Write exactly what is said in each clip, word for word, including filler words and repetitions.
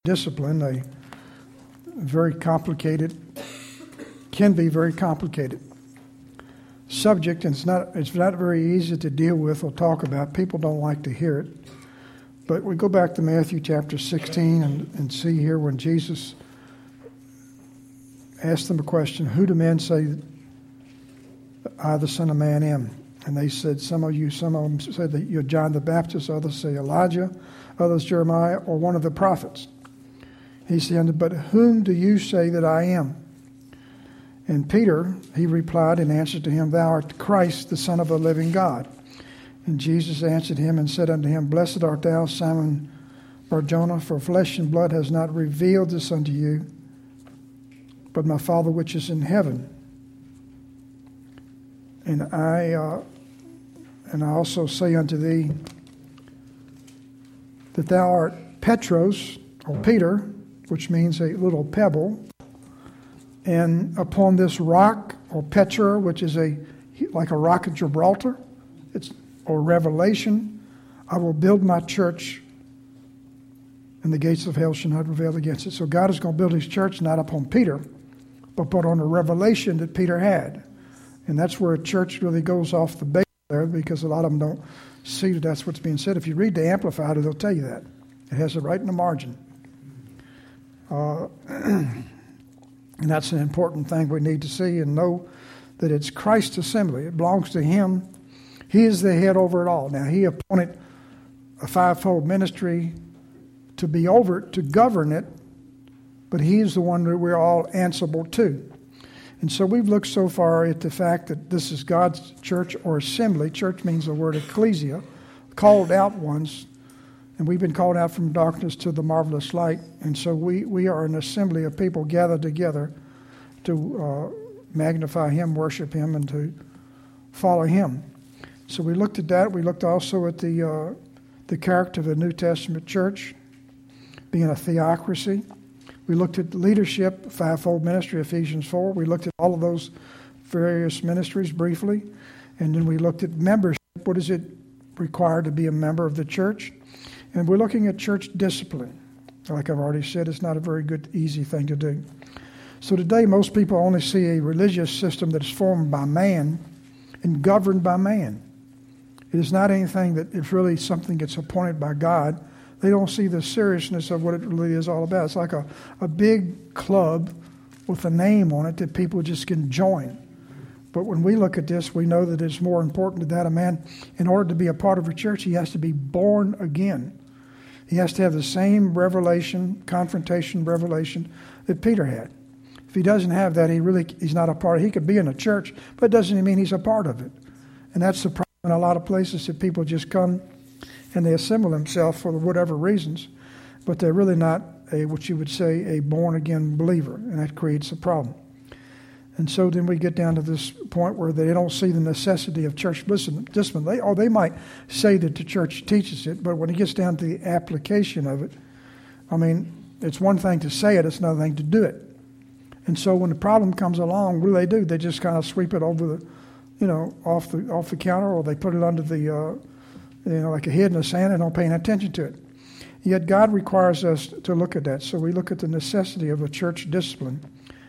discipline, a very complicated, can be very complicated subject, and it's not it's not very easy to deal with or talk about. People don't like to hear it. But we go back to Matthew chapter sixteen and, and see here when Jesus asked them a question, who do men say I, the Son of Man, am? And they said, some of you, some of them said that you're John the Baptist, others say Elijah, others Jeremiah, or one of the prophets. He said, but whom do you say that I am? And Peter, he replied in answer to him, thou art Christ, the Son of the living God. And Jesus answered him and said unto him, blessed art thou, Simon Bar-Jonah, for flesh and blood has not revealed this unto you, but my Father which is in heaven. And I, uh, and I also say unto thee that thou art Petros, or Peter, which means a little pebble, and upon this rock, or Petra, which is a like a rock of Gibraltar, it's or Revelation, I will build my church, and the gates of hell shall not prevail against it. So God is going to build his church not upon Peter, but put on a revelation that Peter had. And that's where a church really goes off the base there, because a lot of them don't see that that's what's being said. If you read the Amplified, it'll tell you that. It has it right in the margin. Uh, and that's an important thing we need to see and know, that it's Christ's assembly. It belongs to him. He is the head over it all. Now, he appointed a fivefold ministry to be over it, to govern it, but he is the one that we're all answerable to. And so we've looked so far at the fact that this is God's church or assembly. Church means the word ecclesia, called out ones. And we've been called out from darkness to the marvelous light. And so we, we are an assembly of people gathered together to uh, magnify him, worship him, and to follow him. So we looked at that. We looked also at the uh, the character of the New Testament church, being a theocracy. We looked at leadership, fivefold ministry, Ephesians four. We looked at all of those various ministries briefly. And then we looked at membership. What does it require to be a member of the church? And we're looking at church discipline. Like I've already said, it's not a very good, easy thing to do. So today, most people only see a religious system that is formed by man and governed by man. It is not anything that is really something that's appointed by God. They don't see the seriousness of what it really is all about. It's like a, a big club with a name on it that people just can join. But when we look at this, we know that it's more important that a man, in order to be a part of a church, he has to be born again. He has to have the same revelation, confrontation revelation that Peter had. If he doesn't have that, he really he's not a part of it. He could be in a church, but it doesn't mean he's a part of it. And that's the problem in a lot of places, that people just come and they assemble themselves for whatever reasons, but they're really not a what you would say a born-again believer, and that creates a problem. And so then we get down to this point where they don't see the necessity of church discipline. They, or they might say that the church teaches it, but when it gets down to the application of it, I mean, it's one thing to say it, it's another thing to do it. And so when the problem comes along, what do they do? They just kind of sweep it over the, you know, off the off the counter, or they put it under the, uh, you know, like a head in the sand and don't pay any attention to it. Yet God requires us to look at that. So we look at the necessity of a church discipline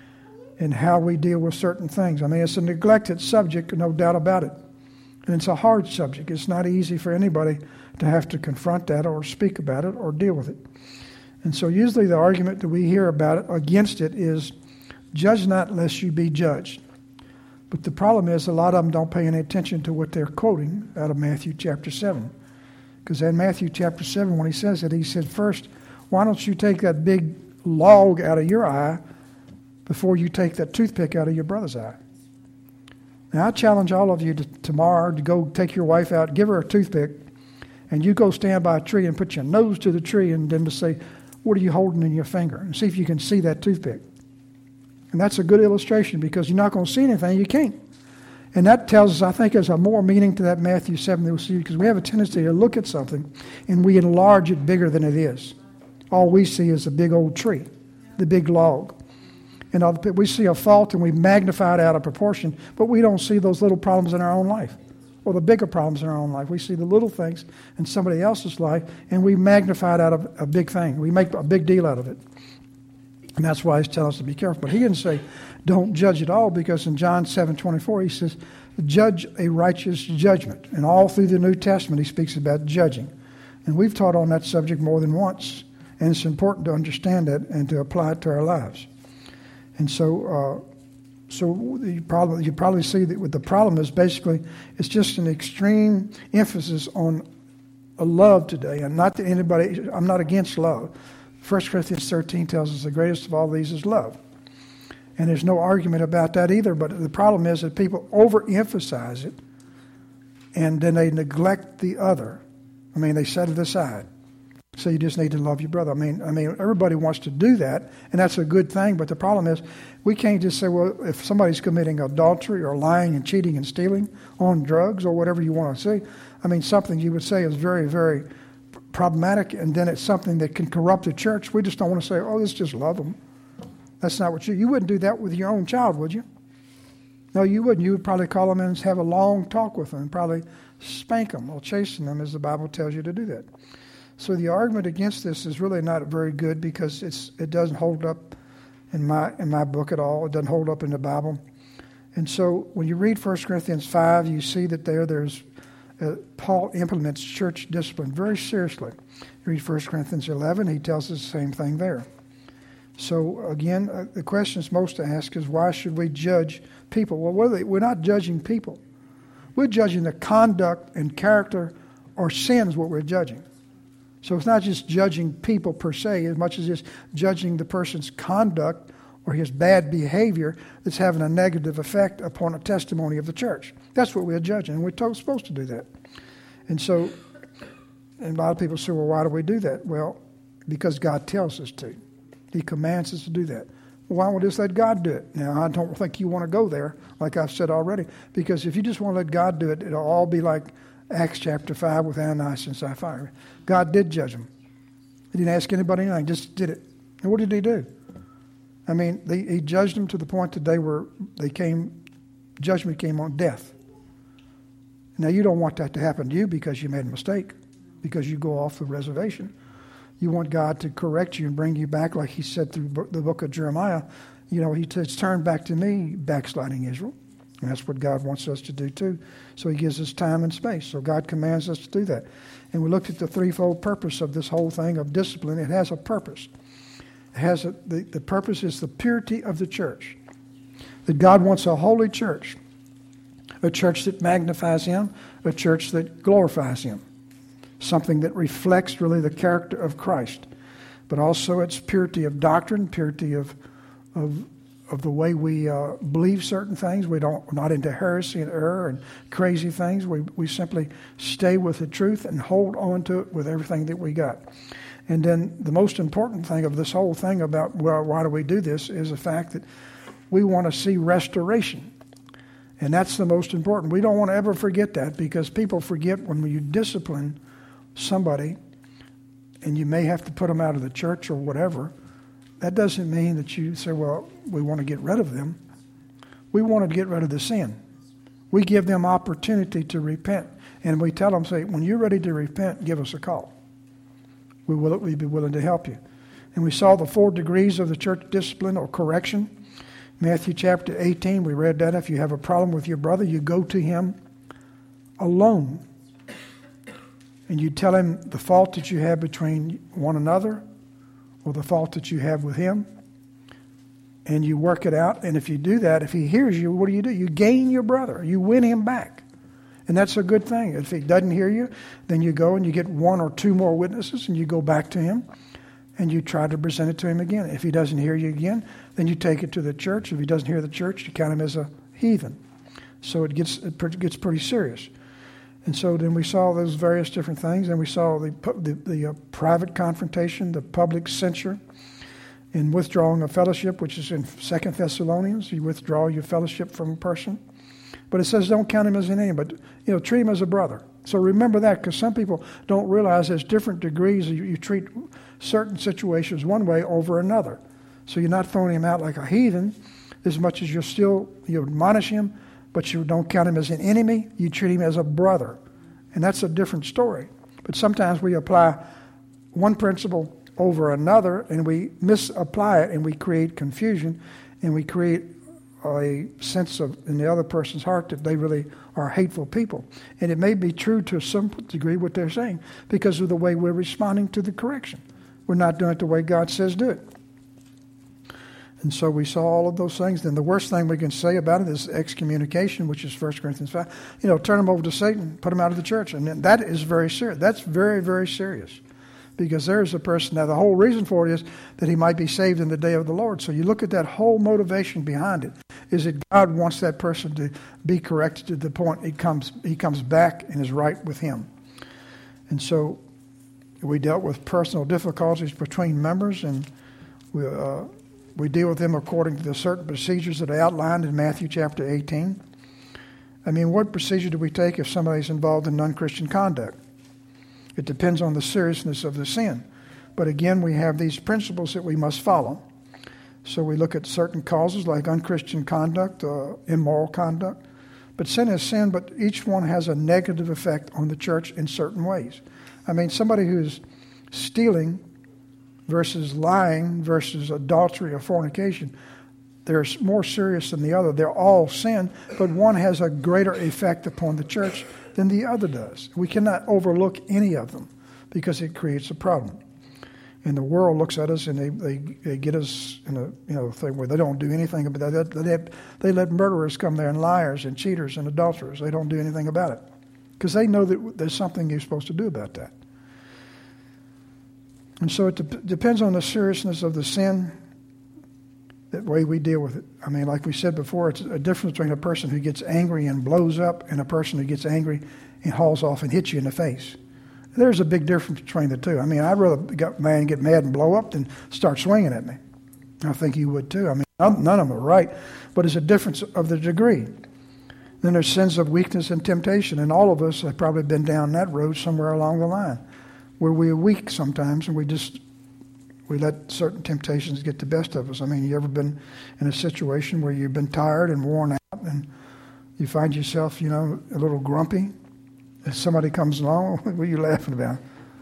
and how we deal with certain things. I mean, it's a neglected subject, no doubt about it. And it's a hard subject. It's not easy for anybody to have to confront that or speak about it or deal with it. And so usually the argument that we hear about it, against it, is judge not lest you be judged. But the problem is a lot of them don't pay any attention to what they're quoting out of Matthew chapter seven. Because in Matthew chapter seven, when he says it, he said, first, why don't you take that big log out of your eye before you take that toothpick out of your brother's eye? Now, I challenge all of you to, tomorrow to go take your wife out, give her a toothpick, and you go stand by a tree and put your nose to the tree and then to say, what are you holding in your finger? And see if you can see that toothpick. And that's a good illustration, because you're not going to see anything, you can't. And that tells us, I think, there's a more meaning to that Matthew seven that we'll see, because we have a tendency to look at something and we enlarge it bigger than it is. All we see is a big old tree, the big log. And we see a fault and we magnify it out of proportion, but we don't see those little problems in our own life. or the bigger problems in our own life. We see the little things in somebody else's life, and we magnify it out of a big thing. We make a big deal out of it. And that's why he's telling us to be careful. But he didn't say, don't judge at all, because in John seven twenty-four, he says, judge a righteous judgment. And all through the New Testament, he speaks about judging. And we've taught on that subject more than once. And it's important to understand that and to apply it to our lives. And so, uh, so you probably you probably see that what the problem is basically it's just an extreme emphasis on a love today. And not that anybody, I'm not against love. First Corinthians thirteen tells us the greatest of all these is love. And there's no argument about that either. But the problem is that people overemphasize it, and then they neglect the other. I mean, they set it aside. So you just need to love your brother. I mean, I mean, everybody wants to do that, and that's a good thing. But the problem is, we can't just say, well, if somebody's committing adultery or lying and cheating and stealing on drugs or whatever you want to say, I mean, something you would say is very, very problematic, and then it's something that can corrupt the church. We just don't want to say, oh, let's just love them. That's not what you, you wouldn't do that with your own child, would you? No, you wouldn't. You would probably call them in and have a long talk with them and probably spank them or chasten them, as the Bible tells you to do that. So the argument against this is really not very good, because it's it doesn't hold up in my in my book at all. It doesn't hold up in the Bible. And so when you read First Corinthians five, you see that there there's uh, Paul implements church discipline very seriously. You read First Corinthians eleven, he tells us the same thing there. So again, uh, the question is most to ask is, why should we judge people? Well, what are they? We're not judging people. We're judging the conduct and character or sins, what we're judging. So it's not just judging people per se, as much as it's judging the person's conduct or his bad behavior that's having a negative effect upon a testimony of the church. That's what we're judging, and we're told, supposed to do that. And so, and a lot of people say, well, why do we do that? Well, because God tells us to. He commands us to do that. Well, why don't we just let God do it? Now, I don't think you want to go there, like I've said already, because if you just want to let God do it, it'll all be like Acts chapter five with Ananias and Sapphira. God did judge them. He didn't ask anybody anything, just did it. And what did he do? I mean, they, he judged them to the point that they were, they came, judgment came on death. Now, you don't want that to happen to you because you made a mistake, because you go off the reservation. You want God to correct you and bring you back, like he said through the book of Jeremiah. You know, he says, turn back to me, backsliding Israel. And that's what God wants us to do too. So he gives us time and space. So God commands us to do that. And we looked at the threefold purpose of this whole thing of discipline. It has a purpose. It has a, the, the purpose is the purity of the church. That God wants a holy church. A church that magnifies him. A church that glorifies him. Something that reflects really the character of Christ. But also its purity of doctrine, purity of of of the way we uh, believe certain things. We don't, we're not into heresy and error and crazy things. We we simply stay with the truth and hold on to it with everything that we got. And then the most important thing of this whole thing about, well, why do we do this, is the fact that we want to see restoration. And that's the most important. We don't want to ever forget that, because people forget when you discipline somebody and you may have to put them out of the church or whatever. That doesn't mean that you say, well, we want to get rid of them. We want to get rid of the sin. We give them opportunity to repent. And we tell them, say, when you're ready to repent, give us a call. We will we'd be willing to help you. And we saw the four degrees of the church discipline or correction. Matthew chapter eighteen, we read that. If you have a problem with your brother, you go to him alone. And you tell him the fault that you have between one another, or the fault that you have with him, and you work it out. And if you do that, if he hears you, what do you do? You gain your brother. You win him back. And that's a good thing. If he doesn't hear you, then you go and you get one or two more witnesses, and you go back to him, and you try to present it to him again. If he doesn't hear you again, then you take it to the church. If he doesn't hear the church, you count him as a heathen. So it gets it gets pretty serious. And so then we saw those various different things, and we saw the the, the uh, private confrontation, the public censure, and withdrawing of fellowship, which is in Second Thessalonians. You withdraw your fellowship from a person. But it says don't count him as an enemy, but you know, treat him as a brother. So remember that, because some people don't realize there's different degrees. You, you treat certain situations one way over another. So you're not throwing him out like a heathen as much as you're still, you admonish him, but you don't count him as an enemy. You treat him as a brother. And that's a different story. But sometimes we apply one principle over another, and we misapply it, and we create confusion, and we create a sense of in the other person's heart that they really are hateful people. And it may be true to some degree what they're saying because of the way we're responding to the correction. We're not doing it the way God says do it. And so we saw all of those things. Then the worst thing we can say about it is excommunication, which is First Corinthians five. You know, turn them over to Satan, put them out of the church. And that is very serious. That's very, very serious. Because there's a person, now the whole reason for it is that he might be saved in the day of the Lord. So you look at that whole motivation behind it, is that God wants that person to be corrected to the point he comes, he comes back and is right with him. And so we dealt with personal difficulties between members, and we, uh, we deal with them according to the certain procedures that are outlined in Matthew chapter eighteen. I mean, what procedure do we take if somebody's involved in non-Christian conduct? It depends on the seriousness of the sin. But again, we have these principles that we must follow. So we look at certain causes like unchristian conduct, uh, immoral conduct. But sin is sin, but each one has a negative effect on the church in certain ways. I mean, somebody who's stealing versus lying versus adultery or fornication, they're more serious than the other. They're all sin, but one has a greater effect upon the church than the other does. We cannot overlook any of them because it creates a problem. And the world looks at us and they, they, they get us in a you know thing where they don't do anything about that. They, they, they let murderers come there and liars and cheaters and adulterers. They don't do anything about it because they know that there's something you're supposed to do about that. And so it de- depends on the seriousness of the sin, that way we deal with it. I mean, like we said before, it's a difference between a person who gets angry and blows up and a person who gets angry and hauls off and hits you in the face. There's a big difference between the two. I mean, I'd rather a man get mad and blow up than start swinging at me. I think you would too. I mean, none of them are right, but it's a difference of the degree. Then there's sins of weakness and temptation, and all of us have probably been down that road somewhere along the line, where we're weak sometimes and we just we let certain temptations get the best of us. I mean, you ever been in a situation where you've been tired and worn out and you find yourself, you know, a little grumpy? If somebody comes along, what are you laughing about?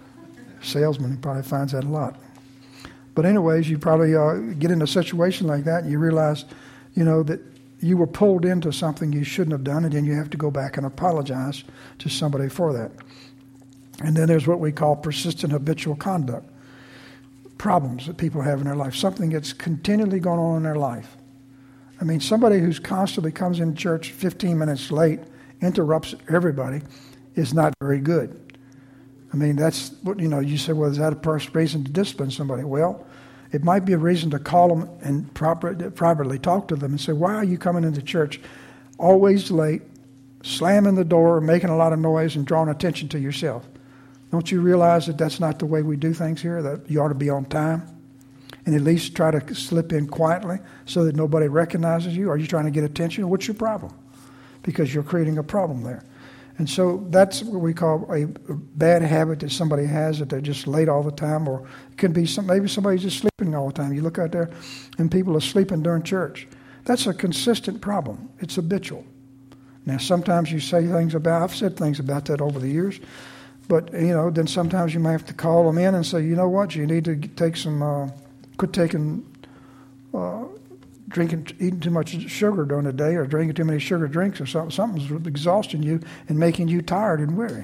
A salesman probably finds that a lot. But anyways, you probably uh, get in a situation like that and you realize, you know, that you were pulled into something you shouldn't have done, and then you have to go back and apologize to somebody for that. And then there's what we call persistent habitual conduct. Problems that people have in their life, something that's continually going on in their life. I mean, somebody who's constantly comes in church fifteen minutes late, interrupts everybody, is not very good. I mean, that's what, you know, you say, well, is that a reason to discipline somebody? Well, it might be a reason to call them and proper, privately talk to them and say, why are you coming into church always late, slamming the door, making a lot of noise, and drawing attention to yourself? Don't you realize that that's not the way we do things here, that you ought to be on time and at least try to slip in quietly so that nobody recognizes you? Are you trying to get attention? What's your problem? Because you're creating a problem there. And so that's what we call a bad habit that somebody has, that they're just late all the time, or it could be some, maybe somebody's just sleeping all the time. You look out there and people are sleeping during church. That's a consistent problem. It's habitual. Now, sometimes you say things about, I've said things about that over the years, but, you know, then sometimes you may have to call them in and say, you know what, you need to take some, uh, quit taking, uh, drinking, eating too much sugar during the day, or drinking too many sugar drinks or something. Something's exhausting you and making you tired and weary.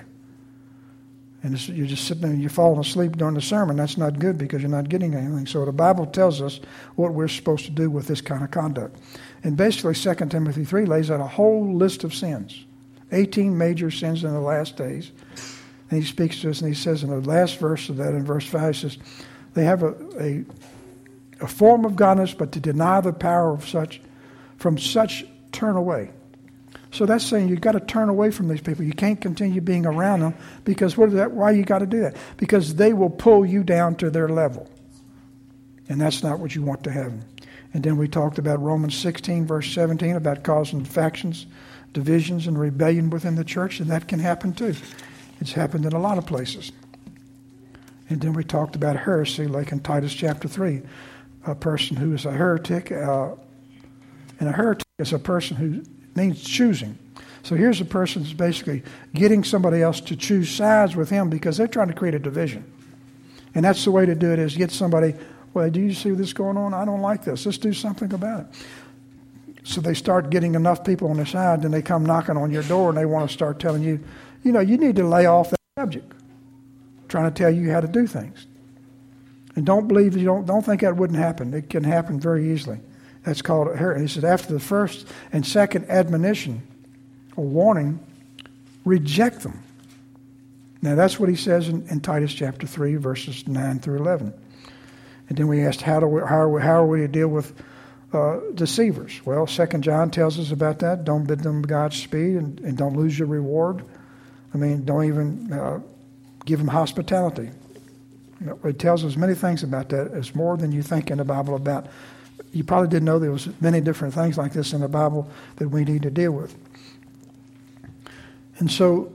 And it's, you're just sitting there and you're falling asleep during the sermon. That's not good because you're not getting anything. So the Bible tells us what we're supposed to do with this kind of conduct. And basically, Second Timothy three lays out a whole list of sins, eighteen major sins in the last days. And he speaks to us, and he says in the last verse of that, in verse five, he says, they have a, a, a form of godliness, but to deny the power of such, from such turn away. So that's saying you've got to turn away from these people. You can't continue being around them because what is that? Why you got to do that? Because they will pull you down to their level. And that's not what you want to have. And then we talked about Romans sixteen, verse seventeen, about causing factions, divisions, and rebellion within the church, and that can happen too. It's happened in a lot of places. And then we talked about heresy, like in Titus chapter three. A person who is a heretic, uh, and a heretic is a person who means choosing. So here's a person that's basically getting somebody else to choose sides with him because they're trying to create a division. And that's the way to do it, is get somebody, well, do you see this going on? I don't like this. Let's do something about it. So they start getting enough people on their side, and they come knocking on your door, and they want to start telling you, you know, you need to lay off that subject, trying to tell you how to do things. And don't believe, you don't, don't think that wouldn't happen. It can happen very easily. That's called heresy. He said, after the first and second admonition or warning, reject them. Now that's what he says in, in Titus chapter three, verses nine through eleven. And then we asked, how do we, how are we, how are we to deal with uh, deceivers? Well, Second John tells us about that. Don't bid them Godspeed, and, and don't lose your reward. I mean, don't even uh, give them hospitality. You know, it tells us many things about that. It's more than you think in the Bible about. You probably didn't know there was many different things like this in the Bible that we need to deal with. And so,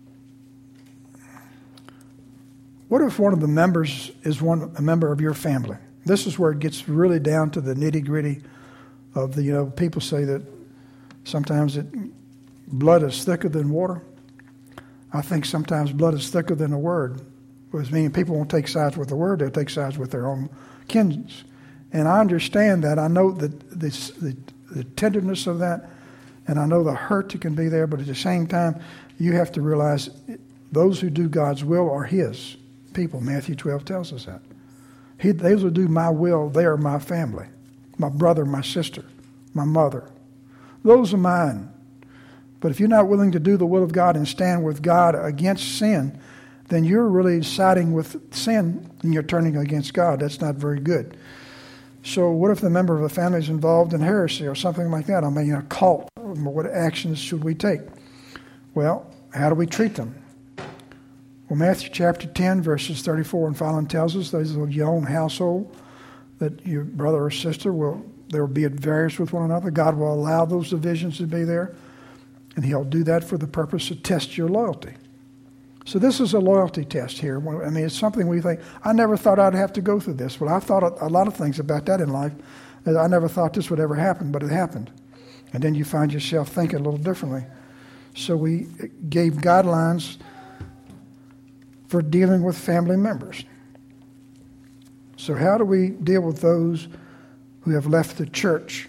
what if one of the members is one a member of your family? This is where it gets really down to the nitty-gritty of the, you know, people say that sometimes it, blood is thicker than water. I think sometimes blood is thicker than the word. Which means people won't take sides with the word, they'll take sides with their own kins. And I understand that. I know that this, the, the tenderness of that, and I know the hurt that can be there, but at the same time, you have to realize those who do God's will are his people. Matthew twelve tells us that. He, those who do my will, they are my family. My brother, my sister, my mother. Those are mine. But if you're not willing to do the will of God and stand with God against sin, then you're really siding with sin and you're turning against God. That's not very good. So what if the member of the family is involved in heresy or something like that? I mean, a cult. What actions should we take? Well, how do we treat them? Well, Matthew chapter ten, verses thirty-four and following tells us those of your own household, that your brother or sister will, there will be at variance with one another. God will allow those divisions to be there, and he'll do that for the purpose to test your loyalty. So this is a loyalty test here. I mean, it's something we think, I never thought I'd have to go through this. Well, I've thought a lot of things about that in life. I never thought this would ever happen, but it happened. And then you find yourself thinking a little differently. So we gave guidelines for dealing with family members. So how do we deal with those who have left the church?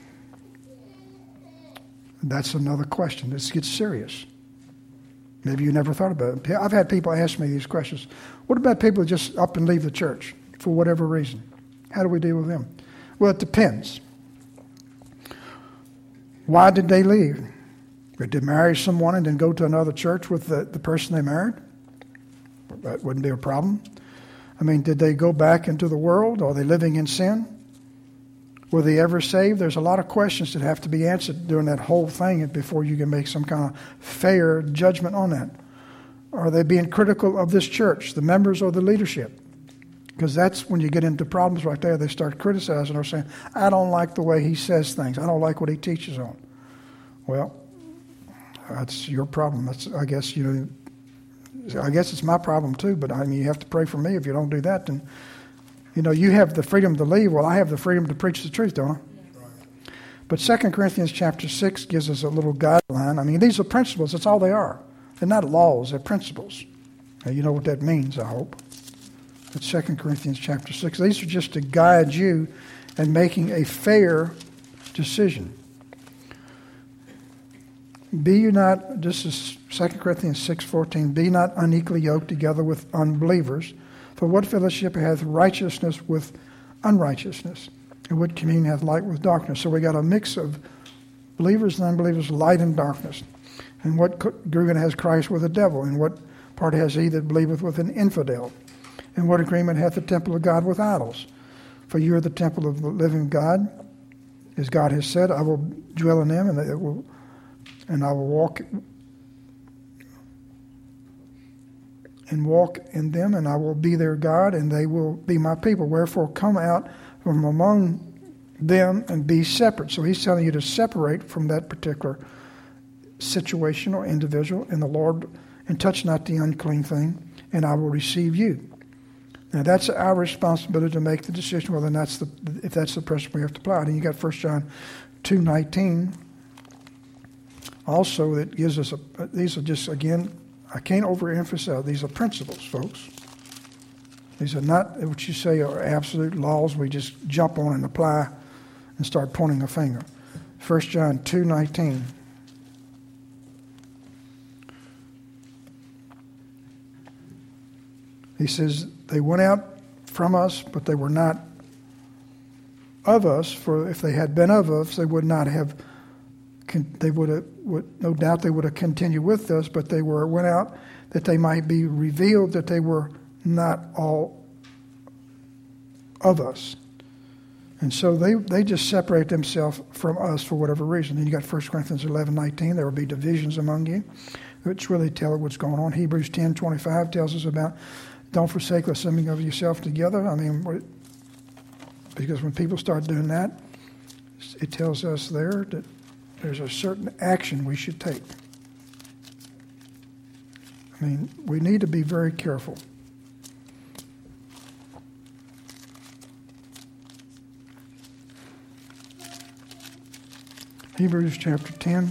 That's another question. This gets serious. Maybe you never thought about it. I've had people ask me these questions. What about people who just up and leave the church for whatever reason? How do we deal with them? Well, it depends. Why did they leave? Did they marry someone and then go to another church with the, the person they married? That wouldn't be a problem. I mean, did they go back into the world? Are they living in sin? Were they ever saved? There's a lot of questions that have to be answered during that whole thing before you can make some kind of fair judgment on that. Are they being critical of this church, the members or the leadership? Because that's when you get into problems right there. They start criticizing or saying, I don't like the way he says things. I don't like what he teaches on. Well, that's your problem. That's, I guess, you know, I guess it's my problem too, but I mean, you have to pray for me. If you don't do that, then, you know, you have the freedom to leave. Well, I have the freedom to preach the truth, don't I? Yes. But Second Corinthians chapter six gives us a little guideline. I mean, these are principles. That's all they are. They're not laws. They're principles. Now, you know what that means, I hope. It's Second Corinthians chapter six. These are just to guide you in making a fair decision. Be you not, this is Second Corinthians six fourteen, be not unequally yoked together with unbelievers. For what fellowship hath righteousness with unrighteousness? And what communion hath light with darkness? So we got a mix of believers and unbelievers, light and darkness. And what agreement has Christ with the devil? And what part has he that believeth with an infidel? And what agreement hath the temple of God with idols? For you are the temple of the living God. As God has said, I will dwell in them, and it will, and I will walk and walk in them, and I will be their God, and they will be my people. Wherefore come out from among them and be separate. So he's telling you to separate from that particular situation or individual, and the Lord, and touch not the unclean thing, and I will receive you. Now that's our responsibility to make the decision whether that's the if that's the principle we have to apply. And you got First John two nineteen. also it gives us, a, these are just, again, I can't overemphasize, these are principles, folks. These are not what you say are absolute laws we just jump on and apply and start pointing a finger. First John two nineteen. He says, they went out from us, but they were not of us, for if they had been of us, they would not have, they would have, would, no doubt they would have continued with us, but they were went out that they might be revealed that they were not all of us. And so they, they just separate themselves from us for whatever reason. And you got First Corinthians eleven nineteen, there will be divisions among you, which really tell what's going on. Hebrews ten twenty-five tells us about don't forsake the assembling of yourself together. I mean, because when people start doing that, it tells us there that there's a certain action we should take. I mean, we need to be very careful. Hebrews chapter ten,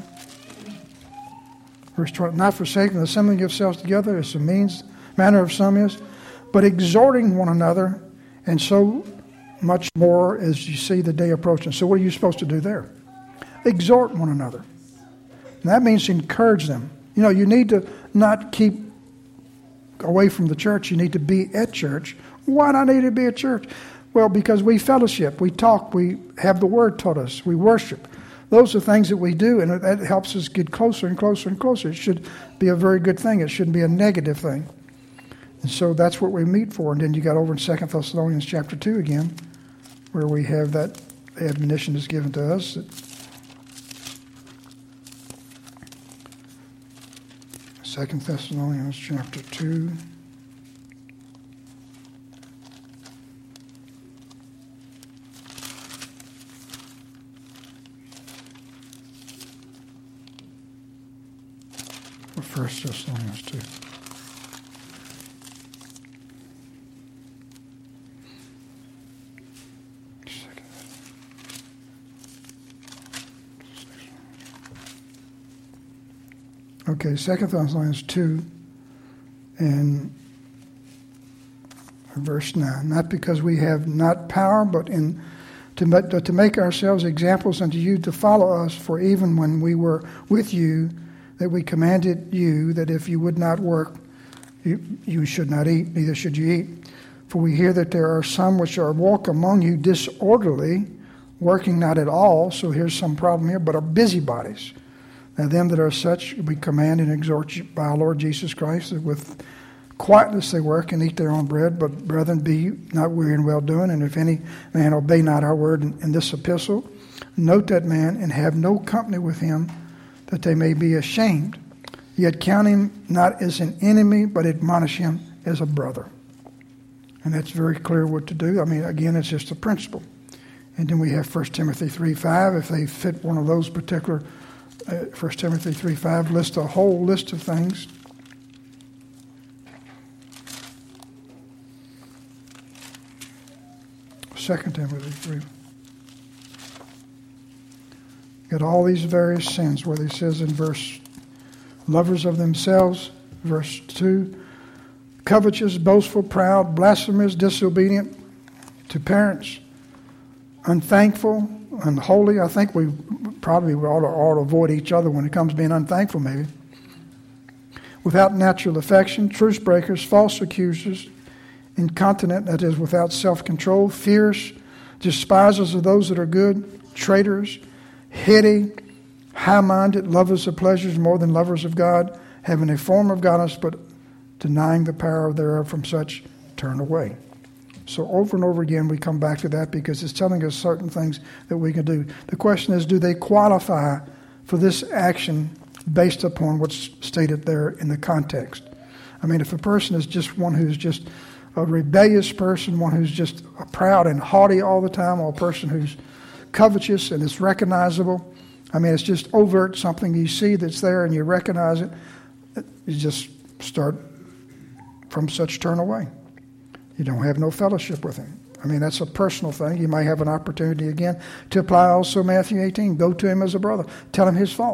verse twenty. Not forsaking the assembling of yourselves together, as the means, manner of some is, but exhorting one another, and so much more as you see the day approaching. So what are you supposed to do there? Exhort one another. And that means encourage them. You know, you need to not keep away from the church. You need to be at church. Why do I need to be at church? Well, because we fellowship, we talk, we have the Word taught us, we worship. Those are things that we do, and that helps us get closer and closer and closer. It should be a very good thing. It shouldn't be a negative thing. And so that's what we meet for. And then you got over in Second Thessalonians chapter two again, where we have that admonition is given to us. Second Thessalonians chapter two. Or First Thessalonians two. Okay, Second Thessalonians two and verse nine. Not because we have not power, but in to, to make ourselves examples unto you to follow us. For even when we were with you, that we commanded you that if you would not work, you, you should not eat, neither should you eat. For we hear that there are some which are walk among you disorderly, working not at all. So here's some problem here, but are busybodies. Now them that are such we command and exhort you by our Lord Jesus Christ, that with quietness they work and eat their own bread. But brethren, be not weary in well-doing. And if any man obey not our word in, in this epistle, note that man and have no company with him, that they may be ashamed. Yet count him not as an enemy, but admonish him as a brother. And that's very clear what to do. I mean, again, it's just a principle. And then we have First Timothy three five. If they fit one of those particular, uh, First Timothy three five lists a whole list of things. Second Timothy three. Got all these various sins, where he says in verse, lovers of themselves, verse two, covetous, boastful, proud, blasphemous, disobedient to parents, unthankful, unholy. I think we probably ought to, ought to avoid each other when it comes to being unthankful, maybe. Without natural affection, truce breakers, false accusers, incontinent, that is, without self-control, fierce, despisers of those that are good, traitors, heady, high-minded, lovers of pleasures more than lovers of God, having a form of godliness, but denying the power thereof, from such turn away. So over and over again we come back to that, because it's telling us certain things that we can do. The question is, do they qualify for this action based upon what's stated there in the context? I mean, if a person is just one who's just a rebellious person, one who's just proud and haughty all the time, or a person who's covetous and it's recognizable, I mean, it's just overt, something you see that's there and you recognize it, you just start from such turn away. You don't have no fellowship with him. I mean, that's a personal thing. You might have an opportunity again to apply also Matthew eighteen. Go to him as a brother. Tell him his fault.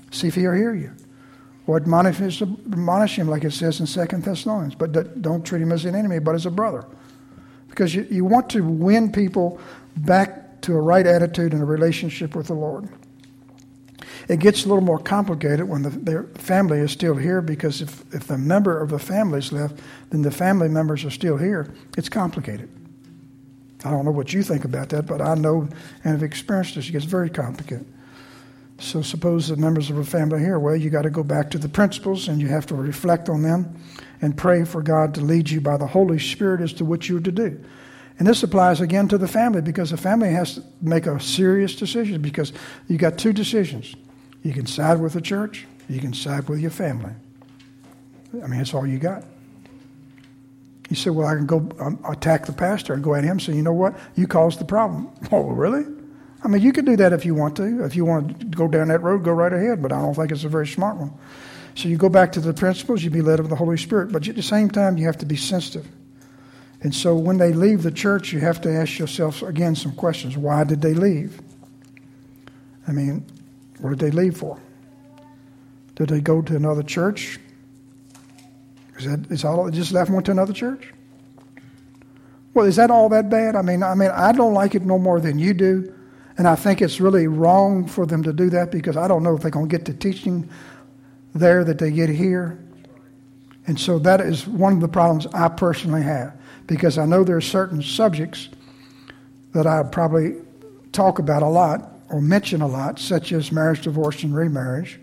See if he'll hear you. Or admonish, admonish him like it says in Second Thessalonians. But don't treat him as an enemy, but as a brother. Because you, you want to win people back to a right attitude and a relationship with the Lord. It gets a little more complicated when the, their family is still here, because if, if the member of the family is left, then the family members are still here. It's complicated. I don't know what you think about that, but I know and have experienced this. It gets very complicated. So suppose the members of a family here, well, you got to go back to the principles and you have to reflect on them and pray for God to lead you by the Holy Spirit as to what you're to do. And this applies again to the family, because the family has to make a serious decision, because you got two decisions. You can side with the church, you can side with your family. I mean, that's all you got. You say, well, I can go um, attack the pastor and go at him and say, you know what? You caused the problem. Oh, really? I mean, you can do that if you want to. If you want to go down that road, go right ahead, but I don't think it's a very smart one. So you go back to the principles, you be led of the Holy Spirit, but at the same time, you have to be sensitive. And so when they leave the church, you have to ask yourself, again, some questions. Why did they leave? I mean, what did they leave for? Did they go to another church? Is that is all? Just left and went to another church? Well, is that all that bad? I mean, I mean, I don't like it no more than you do, and I think it's really wrong for them to do that, because I don't know if they're going to get the teaching there that they get here. And so that is one of the problems I personally have, because I know there are certain subjects that I probably talk about a lot or mention a lot, such as marriage, divorce, and remarriage,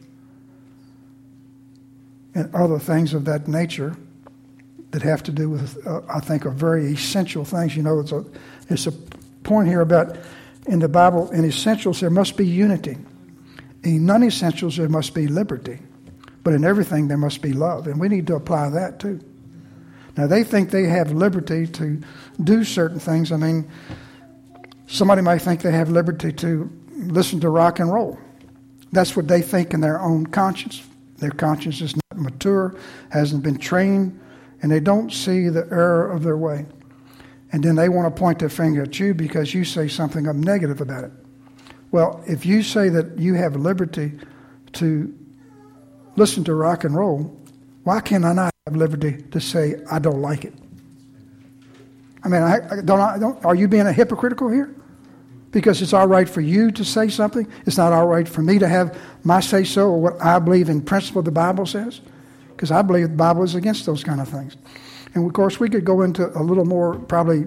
and other things of that nature that have to do with, uh, I think, are very essential things. You know, it's a, it's a point here about, in the Bible, in essentials, there must be unity. In non-essentials, there must be liberty. But in everything, there must be love. And we need to apply that, too. Now, they think they have liberty to do certain things. I mean, somebody might think they have liberty to listen to rock and roll. That's what they think in their own conscience. Their conscience is not mature, hasn't been trained, and they don't see the error of their way. And then they want to point their finger at you because you say something negative about it. Well, if you say that you have liberty to listen to rock and roll, why can I not have liberty to say I don't like it? I mean, I, I don't, I don't. Are you being a hypocritical here? Because it's all right for you to say something. It's not all right for me to have my say-so or what I believe in principle the Bible says. Because I believe the Bible is against those kind of things. And, of course, we could go into a little more probably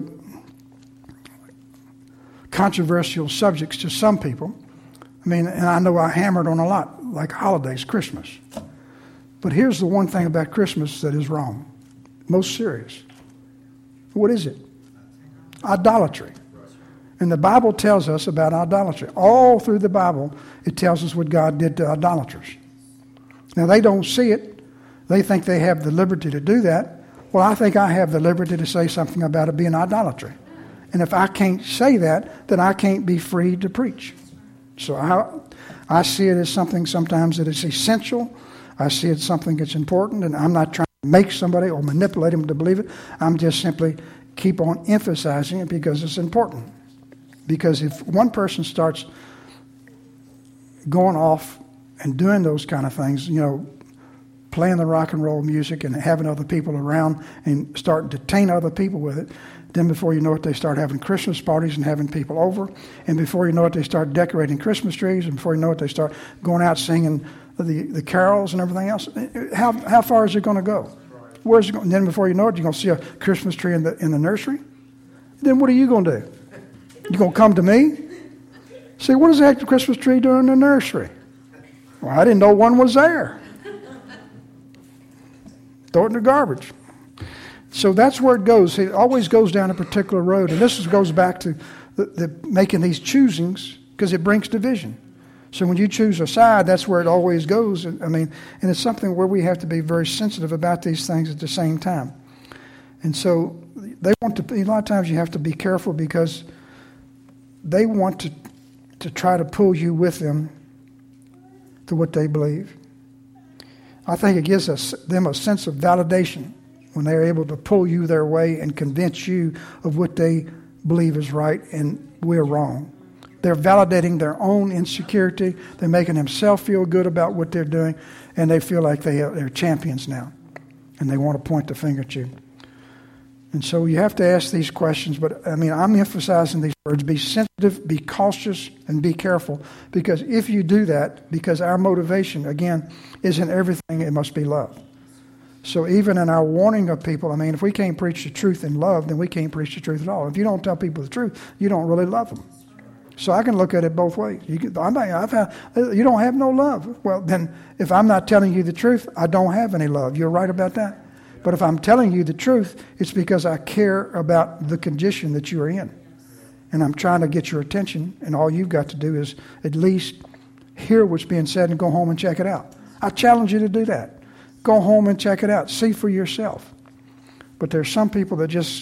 controversial subjects to some people. I mean, and I know I hammered on a lot, like holidays, Christmas. But here's the one thing about Christmas that is wrong, most serious. What is it? Idolatry. And the Bible tells us about idolatry. All through the Bible, it tells us what God did to idolaters. Now, they don't see it. They think they have the liberty to do that. Well, I think I have the liberty to say something about it being idolatry. And if I can't say that, then I can't be free to preach. So I, I see it as something sometimes that is essential. I see it as something that's important, and I'm not trying to make somebody or manipulate them to believe it. I'm just simply keep on emphasizing it because it's important. Because if one person starts going off and doing those kind of things, you know, playing the rock and roll music and having other people around and start to detain other people with it, then before you know it, they start having Christmas parties and having people over. And before you know it, they start decorating Christmas trees. And before you know it, they start going out singing the, the carols and everything else. How how far is it going to go? Where's it going? And then before you know it, you're going to see a Christmas tree in the in the nursery. Then what are you going to do? You going to come to me? Say, what is that Christmas tree doing in the nursery? Well, I didn't know one was there. Throw it in the garbage. So that's where it goes. It always goes down a particular road. And this goes back to the, the making these choosings because it brings division. So when you choose a side, that's where it always goes. I mean, and it's something where we have to be very sensitive about these things at the same time. And so they want to, a lot of times you have to be careful because they want to, to try to pull you with them to what they believe. I think it gives us, them a sense of validation when they're able to pull you their way and convince you of what they believe is right and we're wrong. They're validating their own insecurity. They're making themselves feel good about what they're doing, and they feel like they are, they're champions now, and they want to point the finger at you. And so you have to ask these questions, but I mean, I'm emphasizing these words: be sensitive, be cautious, and be careful. Because if you do that, because our motivation, again, isn't everything, it must be love. So even in our warning of people, I mean, if we can't preach the truth in love, then we can't preach the truth at all. If you don't tell people the truth, you don't really love them. So I can look at it both ways. You, can, I'm not, I've had, you don't have no love. Well, then if I'm not telling you the truth, I don't have any love. You're right about that. But if I'm telling you the truth, it's because I care about the condition that you are in. And I'm trying to get your attention, and all you've got to do is at least hear what's being said and go home and check it out. I challenge you to do that. Go home and check it out. See for yourself. But there's some people that just,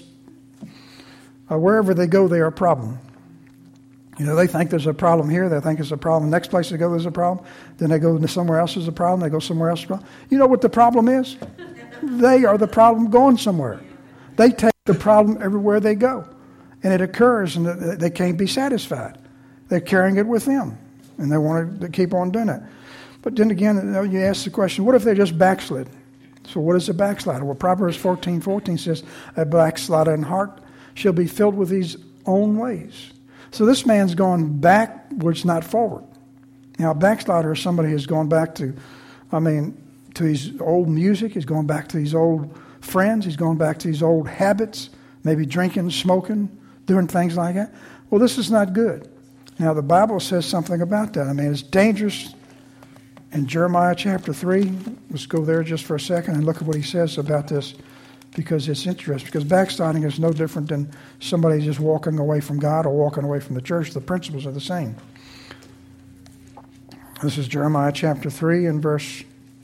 uh, wherever they go, they are a problem. You know, they think there's a problem here. They think there's a problem. Next place they go, there's a problem. Then they go to somewhere else, there's a problem. They go somewhere else, there's a problem. You know what the problem is? They are the problem going somewhere. They take the problem everywhere they go. And it occurs, and they can't be satisfied. They're carrying it with them. And they want to keep on doing it. But then again, you ask the question, what if they just backslid? So what is a backslider? Well, Proverbs fourteen fourteen says, a backslider in heart shall be filled with his own ways. So this man's gone backwards, not forward. Now, a backslider is somebody who's gone back to, I mean, to his old music. He's going back to his old friends. He's going back to his old habits, maybe drinking, smoking, doing things like that. Well, this is not good. Now, the Bible says something about that. I mean, it's dangerous. In Jeremiah chapter three, let's go there just for a second and look at what he says about this, because it's interesting. Because backsliding is no different than somebody just walking away from God or walking away from the church. The principles are the same. This is Jeremiah chapter three and verse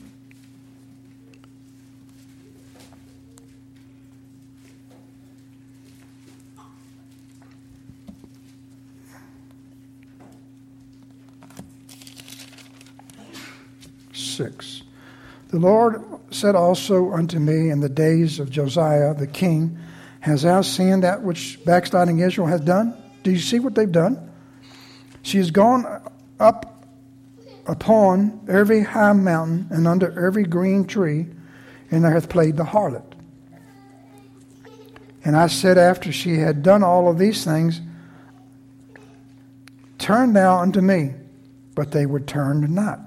six. The Lord said also unto me in the days of Josiah the king, hast thou seen that which backsliding Israel hath done? Do you see what they've done? She has gone up upon every high mountain and under every green tree, and there hath played the harlot. And I said, after she had done all of these things, turn thou unto me. But they would turn not.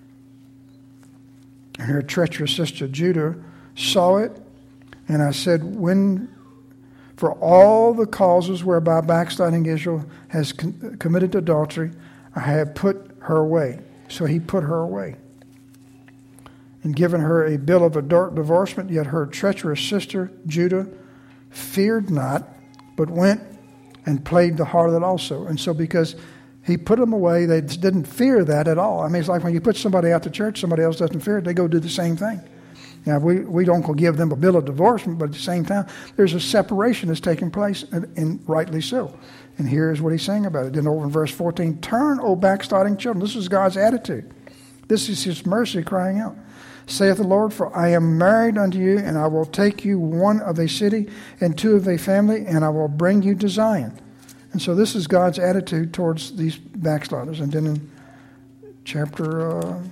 And her treacherous sister Judah saw it, and I said, when for all the causes whereby backsliding Israel has con- committed adultery, I have put her away. So he put her away and given her a bill of divorcement. Yet her treacherous sister Judah feared not, but went and played the harlot also. And so because he put them away, they didn't fear that at all. I mean, it's like when you put somebody out to church, somebody else doesn't fear it, they go do the same thing. Now, we, we don't go give them a bill of divorcement, but at the same time, there's a separation that's taking place, and, and rightly so. And here's what he's saying about it. Then over in verse fourteen, turn, O backsliding children. This is God's attitude. This is his mercy crying out. Saith the Lord, for I am married unto you, and I will take you one of a city and two of a family, and I will bring you to Zion. And so this is God's attitude towards these backsliders. And then in chapter uh,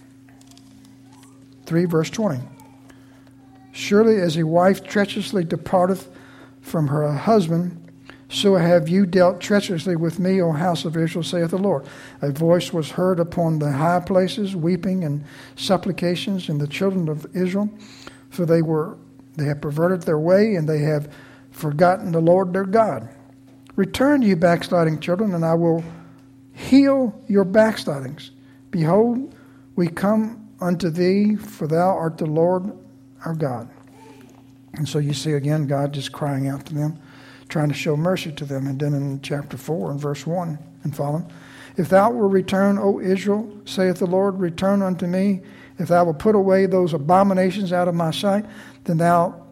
three, verse twenty. Surely as a wife treacherously departeth from her husband, so have you dealt treacherously with me, O house of Israel, saith the Lord. A voice was heard upon the high places, weeping and supplications in the children of Israel, for they were they have perverted their way, and they have forgotten the Lord their God. Return, you backsliding children, and I will heal your backslidings. Behold, we come unto thee, for thou art the Lord our God. And so you see again God just crying out to them, trying to show mercy to them. And then in chapter four and verse one and following, if thou wilt return, O Israel, saith the Lord, return unto me. If thou wilt put away those abominations out of my sight, then thou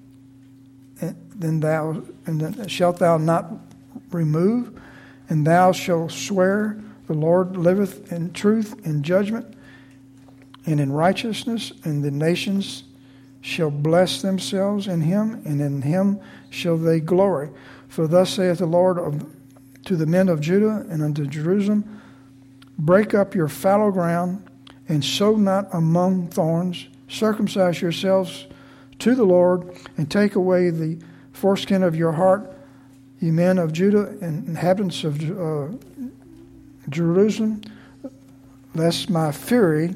then thou and then shalt thou not remove, and thou shalt swear, the Lord liveth in truth, in judgment, and in righteousness, and the nations shall bless themselves in him, and in him shall they glory. For thus saith the Lord of, to the men of Judah and unto Jerusalem, break up your fallow ground, and sow not among thorns. Circumcise yourselves to the Lord, and take away the foreskin of your heart, ye men of Judah and inhabitants of uh, Jerusalem, lest my fury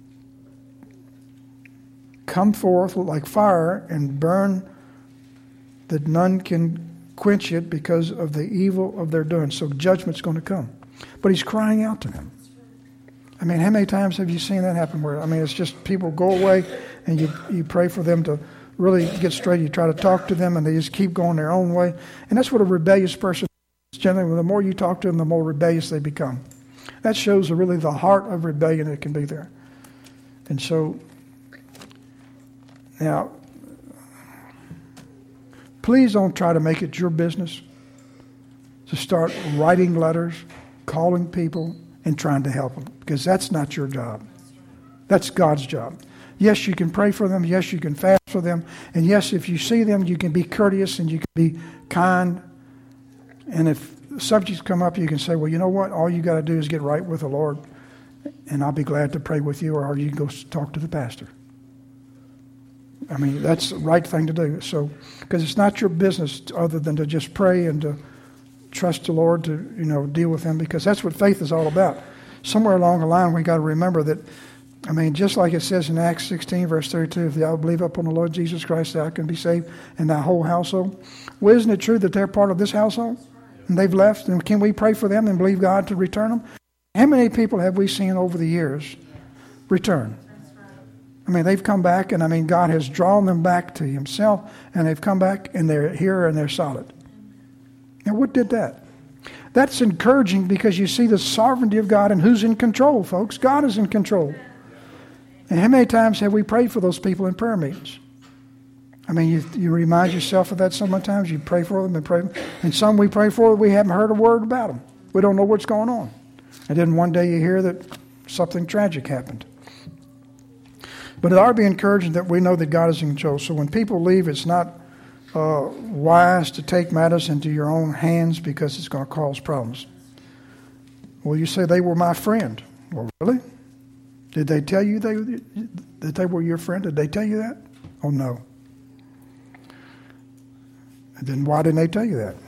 come forth like fire and burn, that none can quench it because of the evil of their doing. So judgment's going to come. But he's crying out to them. I mean, how many times have you seen that happen where, I mean, it's just people go away and you, you pray for them to really get straight. You try to talk to them and they just keep going their own way. And that's what a rebellious person is. Generally, the more you talk to them, the more rebellious they become. That shows really the heart of rebellion that can be there. And so, now, please don't try to make it your business to start writing letters, calling people, and trying to help them, because that's not your job. That's God's job. Yes, you can pray for them. Yes, you can fast for them. And yes, if you see them, you can be courteous and you can be kind. And if subjects come up, you can say, well, you know what? All you got to do is get right with the Lord, and I'll be glad to pray with you, or you can go talk to the pastor. I mean, that's the right thing to do. So, because it's not your business other than to just pray and to trust the Lord to, you know, deal with them, because that's what faith is all about. Somewhere along the line, we got to remember that, I mean, just like it says in Acts sixteen, verse thirty-two, if thou believe upon the Lord Jesus Christ, thou can be saved and thy whole household. Well, isn't it true that they're part of this household? And they've left, and can we pray for them and believe God to return them? How many people have we seen over the years return? I mean, they've come back, and I mean, God has drawn them back to himself, and they've come back, and they're here, and they're solid. Now, what did that? That's encouraging, because you see the sovereignty of God and who's in control, folks. God is in control. And how many times have we prayed for those people in prayer meetings? I mean, you, you remind yourself of that so many times. You pray for them and pray. And some we pray for, we haven't heard a word about them. We don't know what's going on. And then one day you hear that something tragic happened. But it ought to be encouraging that we know that God is in control. So when people leave, it's not uh, wise to take matters into your own hands, because it's going to cause problems. Well, you say they were my friend. Well, really? Did they tell you they, that they were your friend? Did they tell you that? Oh, no. And then why didn't they tell you that?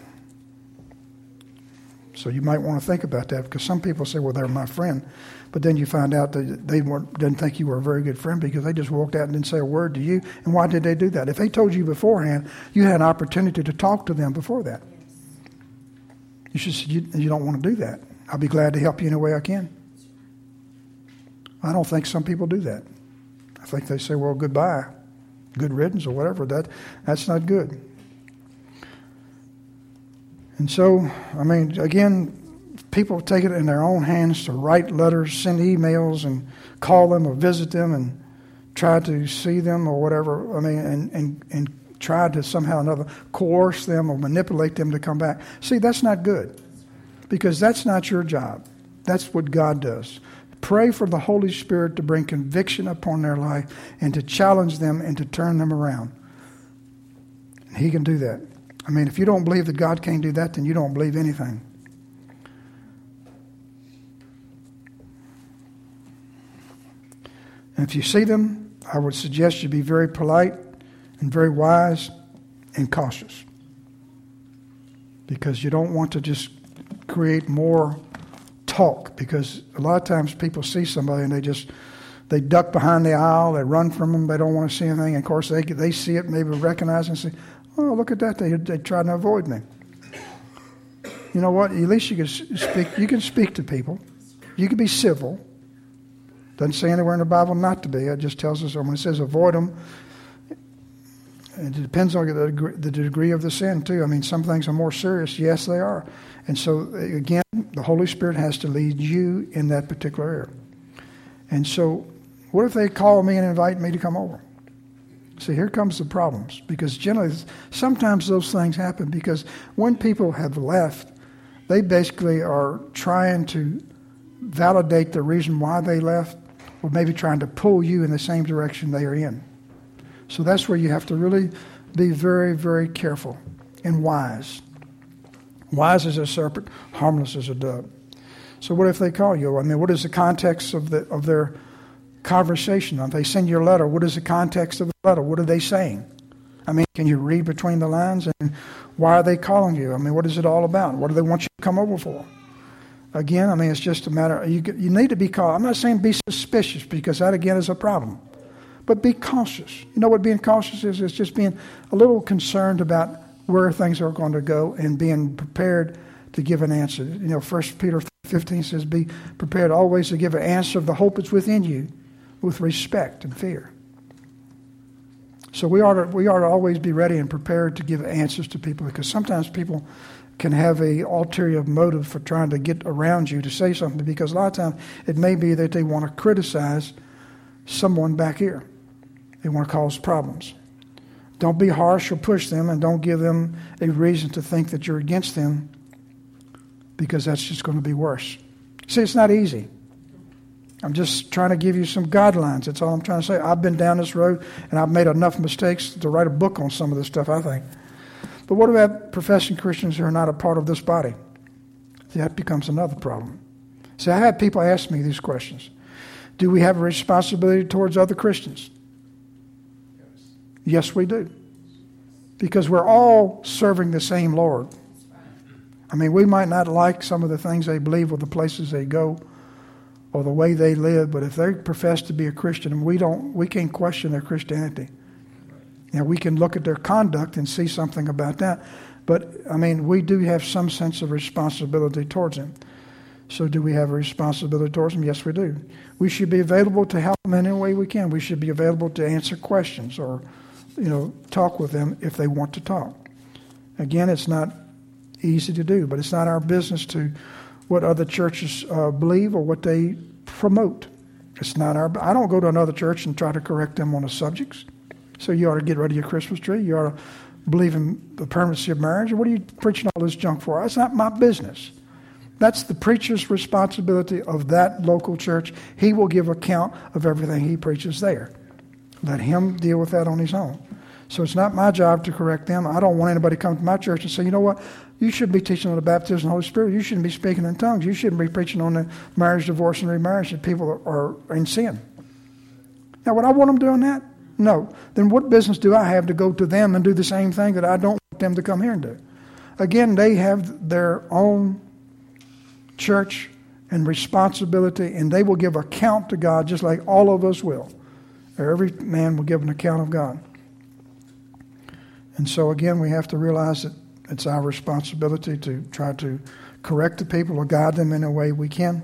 So you might want to think about that, because some people say, well, they're my friend. But then you find out that they weren't, didn't think you were a very good friend, because they just walked out and didn't say a word to you. And why did they do that? If they told you beforehand, you had an opportunity to talk to them before that. You should say, you, you don't want to do that. I'll be glad to help you in any way I can. I don't think some people do that. I think they say, well, goodbye, good riddance, or whatever. That That's not good. And so, I mean, again, people take it in their own hands to write letters, send emails, and call them or visit them and try to see them or whatever. I mean, and, and, and try to somehow or another coerce them or manipulate them to come back. See, that's not good, because that's not your job. That's what God does. Pray for the Holy Spirit to bring conviction upon their life and to challenge them and to turn them around. And He can do that. I mean, if you don't believe that God can't do that, then you don't believe anything. And if you see them, I would suggest you be very polite and very wise and cautious, because you don't want to just create more talk, because a lot of times people see somebody and they just they duck behind the aisle, they run from them, they don't want to see anything. And of course, they they see it, maybe recognize it and say, oh, look at that, they they try to avoid me. You know what? At least you can speak. You can speak to people. You can be civil. Doesn't say anywhere in the Bible not to be. It just tells us, when it says avoid them, it depends on the degree, the degree of the sin, too. I mean, some things are more serious. Yes, they are. And so, again, the Holy Spirit has to lead you in that particular area. And so, what if they call me and invite me to come over? See, here comes the problems. Because generally, sometimes those things happen because when people have left, they basically are trying to validate the reason why they left, or maybe trying to pull you in the same direction they are in. So that's where you have to really be very, very careful and wise Wise as a serpent, harmless as a dove. So what if they call you? I mean, what is the context of the of their conversation? If they send you a letter, what is the context of the letter? What are they saying? I mean, can you read between the lines? And why are they calling you? I mean, what is it all about? What do they want you to come over for? Again, I mean, it's just a matter, you, you need to be called. I'm not saying be suspicious, because that, again, is a problem. But be cautious. You know what being cautious is? It's just being a little concerned about where things are going to go and being prepared to give an answer. You know, First Peter fifteen says, be prepared always to give an answer of the hope that's within you with respect and fear. So we ought to, we ought to always be ready and prepared to give answers to people, because sometimes people can have a ulterior motive for trying to get around you to say something, because a lot of times it may be that they want to criticize someone back here. They want to cause problems. Don't be harsh or push them, and don't give them a reason to think that you're against them, because that's just going to be worse. See, it's not easy. I'm just trying to give you some guidelines. That's all I'm trying to say. I've been down this road, and I've made enough mistakes to write a book on some of this stuff, I think. But what about professing Christians who are not a part of this body? See, that becomes another problem. See, I had people ask me these questions. Do we have a responsibility towards other Christians? Yes, yes we do. Because we're all serving the same Lord. I mean, we might not like some of the things they believe or the places they go or the way they live, but if they profess to be a Christian, we don't, we can't question their Christianity. Now, we can look at their conduct and see something about that, but, I mean, we do have some sense of responsibility towards them. So do we have a responsibility towards them? Yes, we do. We should be available to help them in any way we can. We should be available to answer questions or, you know, talk with them if they want to talk. Again, it's not easy to do, but it's not our business to what other churches uh, believe or what they promote. It's not our. I don't go to another church and try to correct them on the subjects. So you ought to get rid of your Christmas tree. You ought to believe in the permanency of marriage. What are you preaching all this junk for? That's not my business. That's the preacher's responsibility of that local church. He will give account of everything he preaches there. Let him deal with that on his own. So it's not my job to correct them. I don't want anybody to come to my church and say, you know what, you shouldn't be teaching on the baptism of the Holy Spirit. You shouldn't be speaking in tongues. You shouldn't be preaching on the marriage, divorce, and remarriage that people are, are in sin. Now, would I want them doing that? No. Then what business do I have to go to them and do the same thing that I don't want them to come here and do? Again, they have their own church and responsibility, and they will give account to God just like all of us will. Every man will give an account of God. And so again, we have to realize that it's our responsibility to try to correct the people or guide them in a way we can.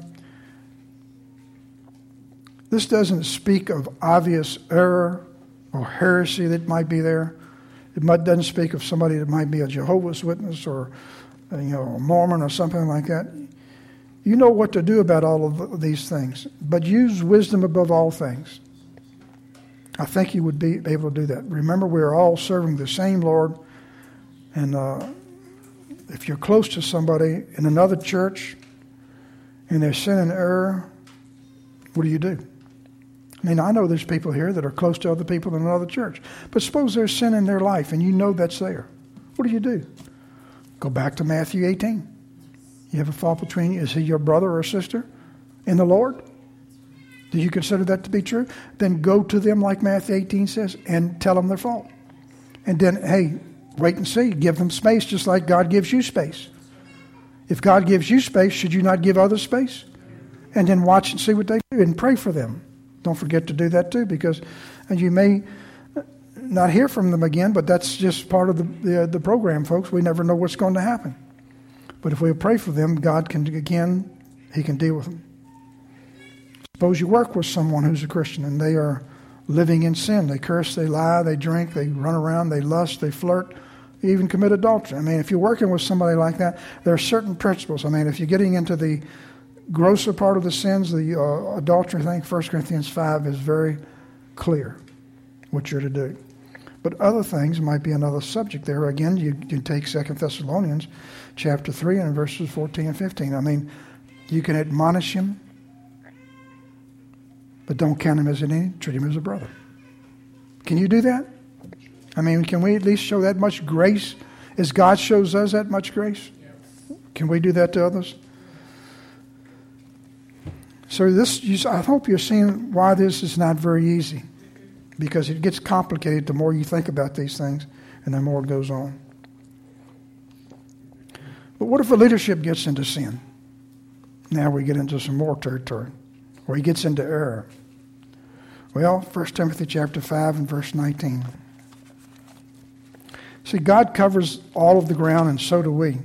This doesn't speak of obvious error or heresy that might be there. It might, doesn't speak of somebody that might be a Jehovah's Witness or, you know, a Mormon or something like that. You know what to do about all of these things, but use wisdom above all things. I think you would be able to do that. Remember, we are all serving the same Lord. And uh, if you're close to somebody in another church and they're sin and error, what do you do? I mean, I know there's people here that are close to other people in another church. But suppose there's sin in their life and you know that's there. What do you do? Go back to Matthew eighteen. You have a fault between you. Is he your brother or sister in the Lord? Do you consider that to be true? Then go to them like Matthew eighteen says and tell them their fault. And then, hey, wait and see. Give them space just like God gives you space. If God gives you space, should you not give others space? And then watch and see what they do and pray for them. Don't forget to do that too, because you may not hear from them again, but that's just part of the, the, the program, folks. We never know what's going to happen. But if we pray for them, God can, again, he can deal with them. Suppose you work with someone who's a Christian and they are living in sin. They curse, they lie, they drink, they run around, they lust, they flirt, they even commit adultery. I mean, if you're working with somebody like that, there are certain principles. I mean, if you're getting into the grosser part of the sins, the uh, adultery thing, First Corinthians five is very clear what you're to do. But other things might be another subject there. Again, you can take Second Thessalonians chapter three and verses fourteen and fifteen. I mean, you can admonish him, but don't count him as an enemy. Treat him as a brother. Can you do that? I mean, can we at least show that much grace as God shows us that much grace? Can we do that to others? So this, you, I hope you're seeing why this is not very easy, because it gets complicated the more you think about these things and the more it goes on. But what if the leadership gets into sin? Now we get into some more territory, where he gets into error. Well, First Timothy chapter five and verse nineteen. See, God covers all of the ground, and so do we.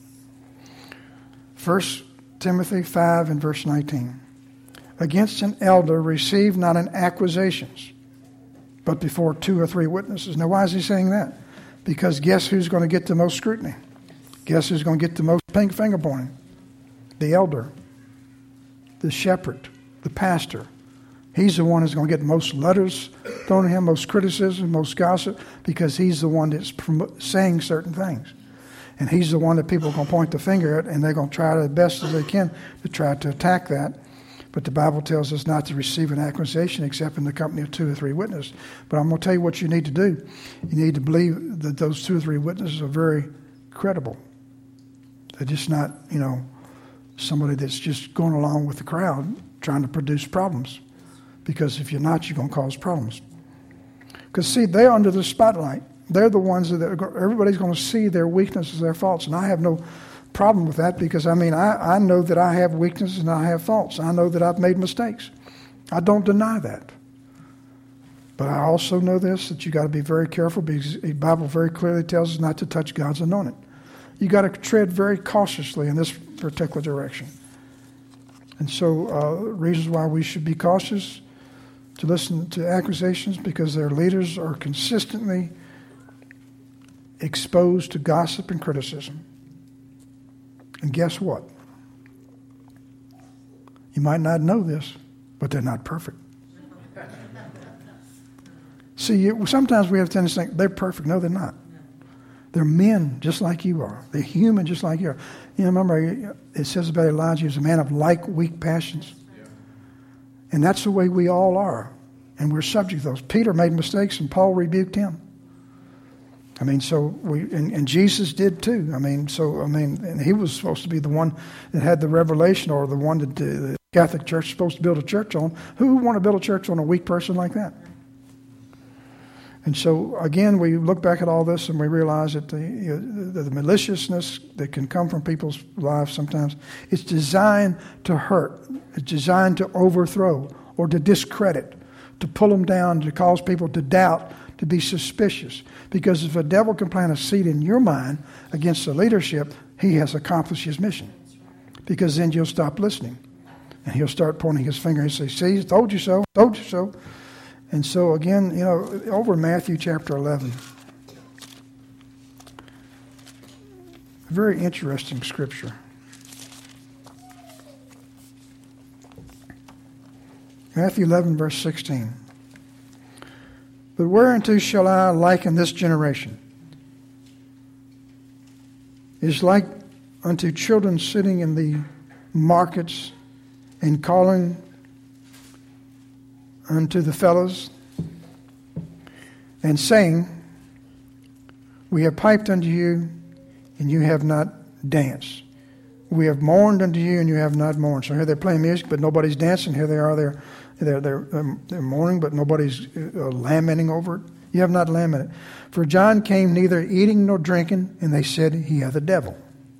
First Timothy five and verse nineteen. Against an elder receive not an accusations, but before two or three witnesses. Now, why is he saying that? Because guess who's going to get the most scrutiny? Guess who's going to get the most pink finger pointing? The elder, the shepherd, the pastor. He's the one who's going to get most letters thrown at him, most criticism, most gossip, because he's the one that's saying certain things. And he's the one that people are going to point the finger at, and they're going to try the best as they can to try to attack that. But the Bible tells us not to receive an accusation except in the company of two or three witnesses. But I'm going to tell you what you need to do. You need to believe that those two or three witnesses are very credible. They're just not, you know, somebody that's just going along with the crowd trying to produce problems. Because if you're not, you're going to cause problems. Because, see, they're under the spotlight. They're the ones that are, everybody's going to see their weaknesses, their faults. And I have no problem with that, because, I mean, I, I know that I have weaknesses and I have faults. I know that I've made mistakes. I don't deny that. But I also know this, that you got to be very careful, because the Bible very clearly tells us not to touch God's anointed. You got to tread very cautiously in this particular direction. And so uh, reasons why we should be cautious to listen to accusations, because their leaders are consistently exposed to gossip and criticism. And guess what? You might not know this, but they're not perfect. See, you, sometimes we have a tendency to think they're perfect. No, they're not. They're men just like you are. They're human just like you are. You know, remember, it says about Elijah, he was a man of like weak passions. Yeah. And that's the way we all are. And we're subject to those. Peter made mistakes, and Paul rebuked him. I mean, so we, and, and Jesus did too. I mean, so, I mean, and he was supposed to be the one that had the revelation, or the one that the Catholic Church is supposed to build a church on. Who would want to build a church on a weak person like that? And so, again, we look back at all this and we realize that the, you know, the, the maliciousness that can come from people's lives sometimes, it's designed to hurt. It's designed to overthrow or to discredit, to pull them down, to cause people to doubt, to be suspicious. Because if a devil can plant a seed in your mind against the leadership, he has accomplished his mission. Because then you'll stop listening. And he'll start pointing his finger and say, see, told you so, told you so. And so, again, you know, over Matthew chapter eleven, a very interesting scripture. Matthew eleven, verse sixteen. But whereunto shall I liken this generation? It is like unto children sitting in the markets and calling unto the fellows, and saying, we have piped unto you, and you have not danced. We have mourned unto you, and you have not mourned. So here they're playing music, but nobody's dancing. Here they are, they're they're they're, they're mourning, but nobody's uh, lamenting over it. You have not lamented. For John came neither eating nor drinking, and they said he hath a devil.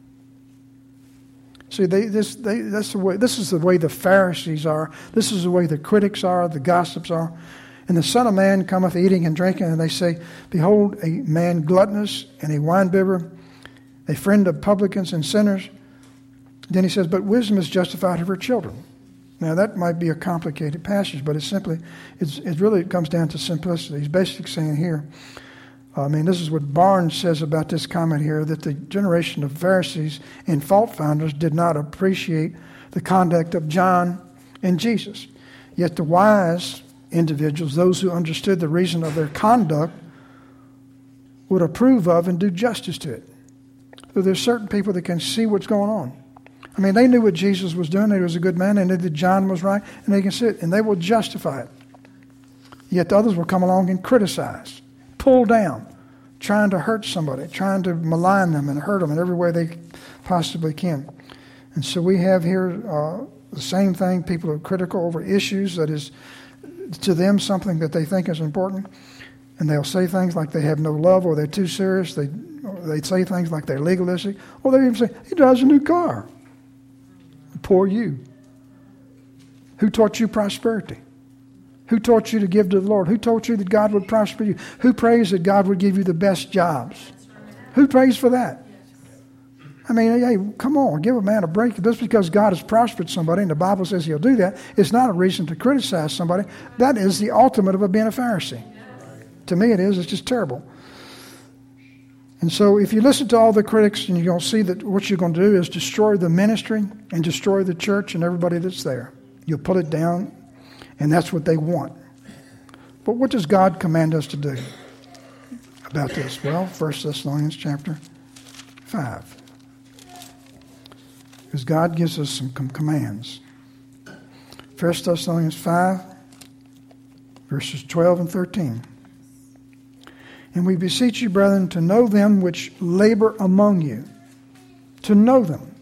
See, they, this, they, that's the way, this is the way the Pharisees are. This is the way the critics are, the gossips are. And the Son of Man cometh eating and drinking, and they say, behold, a man gluttonous and a winebibber, a friend of publicans and sinners. Then he says, but wisdom is justified of her children. Now, that might be a complicated passage, but it's simply, it's, it really comes down to simplicity. He's basically saying here, I mean, this is what Barnes says about this comment here, that the generation of Pharisees and fault finders did not appreciate the conduct of John and Jesus. Yet the wise individuals, those who understood the reason of their conduct, would approve of and do justice to it. So there's certain people that can see what's going on. I mean, they knew what Jesus was doing. He was a good man. They knew that John was right. And they can see it, and they will justify it. Yet the others will come along and criticize, pull down, trying to hurt somebody, trying to malign them and hurt them in every way they possibly can. And so we have here uh, the same thing. People are critical over issues that is, to them, something that they think is important. And they'll say things like they have no love, or they're too serious. They they say things like they're legalistic. Or they even say, he drives a new car. Poor you. Who taught you prosperity? Who taught you to give to the Lord? Who taught you that God would prosper you? Who prays that God would give you the best jobs? Who prays for that? I mean, hey, come on, give a man a break. Just because God has prospered somebody, and the Bible says he'll do that, it's not a reason to criticize somebody. That is the ultimate of being a Pharisee. To me it is. It's just terrible. And so if you listen to all the critics, and you're going to see that what you're going to do is destroy the ministry and destroy the church and everybody that's there. You'll pull it down, and that's what they want. But what does God command us to do about this? Well, First Thessalonians chapter five. Because God gives us some commands. First Thessalonians five, verses twelve and thirteen. And we beseech you, brethren, to know them which labor among you, to know them,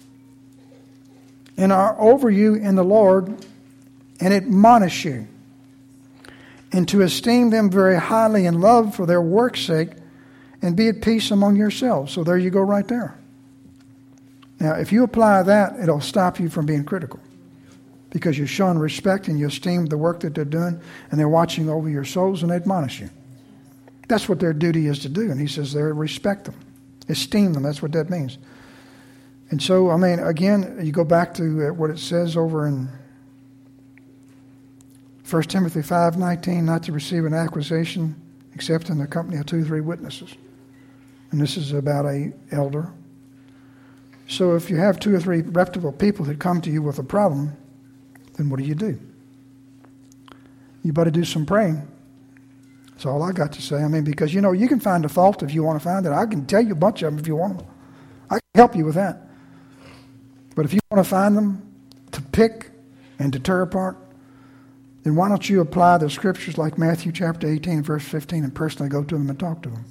and are over you in the Lord, and admonish you, and to esteem them very highly in love for their work's sake, and be at peace among yourselves. So there you go right there. Now, if you apply that, it'll stop you from being critical, because you're showing respect and you esteem the work that they're doing, and they're watching over your souls, and they admonish you. That's what their duty is to do. And he says there, respect them, esteem them. That's what that means. And so, I mean, again, you go back to what it says over in First Timothy five nineteen, not to receive an accusation except in the company of two or three witnesses. And this is about a elder. So if you have two or three reputable people that come to you with a problem, then what do you do? You better do some praying. That's all I got to say. I mean, because, you know, you can find a fault if you want to find it. I can tell you a bunch of them if you want them. I can help you with that. But if you want to find them to pick and to tear apart, then why don't you apply the scriptures like Matthew chapter eighteen, verse fifteen, and personally go to them and talk to them?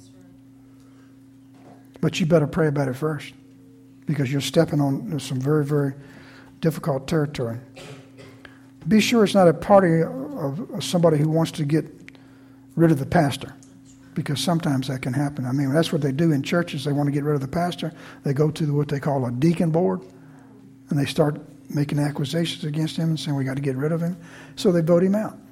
But you better pray about it first, because you're stepping on some very, very difficult territory. Be sure it's not a party of somebody who wants to get rid of the pastor, because sometimes that can happen. I mean, that's what they do in churches. They want to get rid of the pastor. They go to what they call a deacon board, and they start making accusations against him and saying, we got to get rid of him. So they vote him out.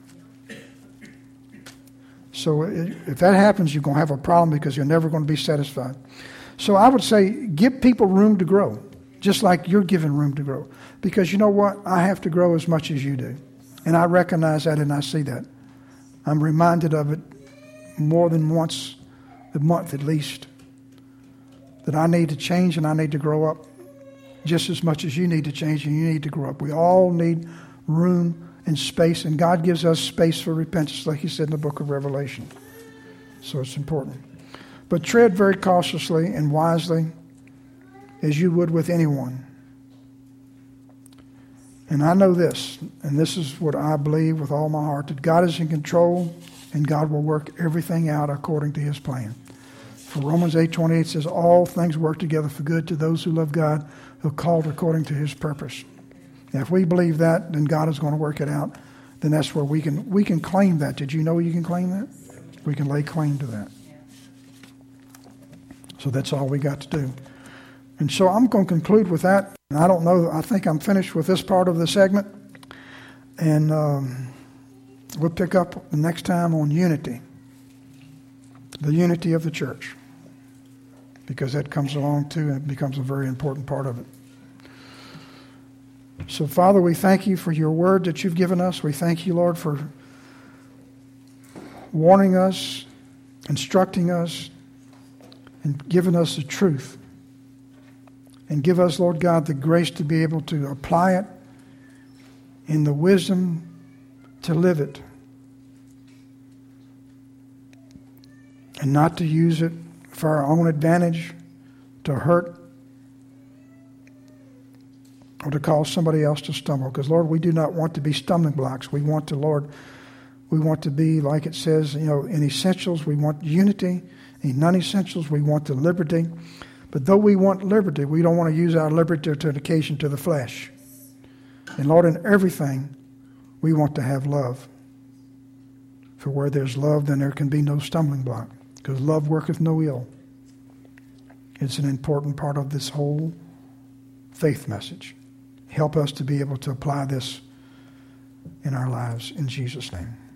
So if that happens, you're going to have a problem, because you're never going to be satisfied. So I would say give people room to grow, just like you're given room to grow. Because you know what? I have to grow as much as you do. And I recognize that, and I see that. I'm reminded of it more than once a month at least, that I need to change and I need to grow up just as much as you need to change and you need to grow up. We all need room and space, and God gives us space for repentance, like he said in the book of Revelation. So it's important. But tread very cautiously and wisely, as you would with anyone. And I know this, and this is what I believe with all my heart, that God is in control and God will work everything out according to his plan. For Romans eight twenty-eight says, all things work together for good to those who love God, who are called according to his purpose. Now, if we believe that, then God is going to work it out. Then that's where we can we can claim that. Did you know you can claim that? We can lay claim to that. So that's all we got to do. And so I'm going to conclude with that. And I don't know, I think I'm finished with this part of the segment. And um, we'll pick up the next time on unity. The unity of the church. Because that comes along too, and it becomes a very important part of it. So, Father, we thank you for your word that you've given us. We thank you, Lord, for warning us, instructing us, and giving us the truth. And give us, Lord God, the grace to be able to apply it in the wisdom to live it. And not to use it for our own advantage, to hurt, or to cause somebody else to stumble. Because, Lord, we do not want to be stumbling blocks. We want to, Lord, We want to be, like it says, you know, in essentials, we want unity. In non-essentials, we want the liberty. But though we want liberty, we don't want to use our liberty to an occasion to the flesh. And Lord, in everything, we want to have love. For where there's love, then there can be no stumbling block, because love worketh no ill. It's an important part of this whole faith message. Help us to be able to apply this in our lives in Jesus' name.